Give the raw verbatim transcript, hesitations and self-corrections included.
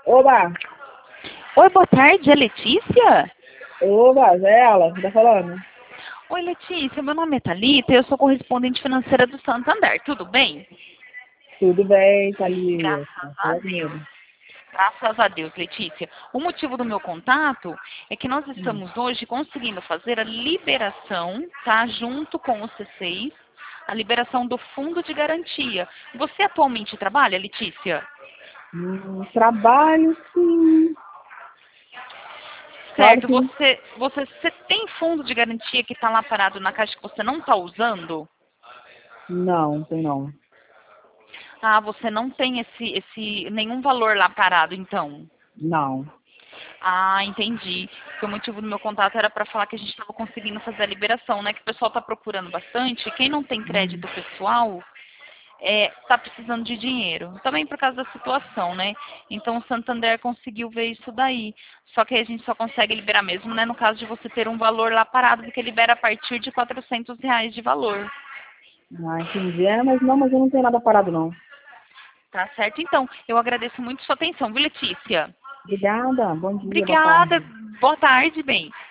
Oba! Oi, boa tarde, é Letícia? Oba, é ela que tá falando. Oi, Letícia, meu nome é Thalita e eu sou correspondente financeira do Santander, tudo bem? Tudo bem, Thalita? Graças a Fala Deus. comigo. Graças a Deus, Letícia. O motivo do meu contato é que nós Hum. estamos hoje conseguindo fazer a liberação, tá? Junto com o C seis, a liberação do fundo de garantia. Você atualmente trabalha, Letícia? Hum, trabalho, sim. Claro Certo, que você, você, você tem fundo de garantia que está lá parado na caixa que você não está usando? não, tem não. Ah, você não tem esse, esse, nenhum valor lá parado, então. Não. Ah, entendi. Porque o motivo do meu contato era para falar que a gente estava conseguindo fazer a liberação, né? Que o pessoal está procurando bastante. Quem não tem Hum. crédito pessoal está precisando de dinheiro. Também por causa da situação, né? Então o Santander conseguiu ver isso daí. Só que a gente só consegue liberar mesmo, né? No caso de você ter um valor lá parado, porque libera a partir de quatrocentos reais de valor. Ah, entendi. É, mas não, mas eu não tenho nada parado, não. Tá certo? Então, eu agradeço muito sua atenção, viu, Letícia? Obrigada. Bom dia, boa Obrigada. tarde. Boa tarde, bem.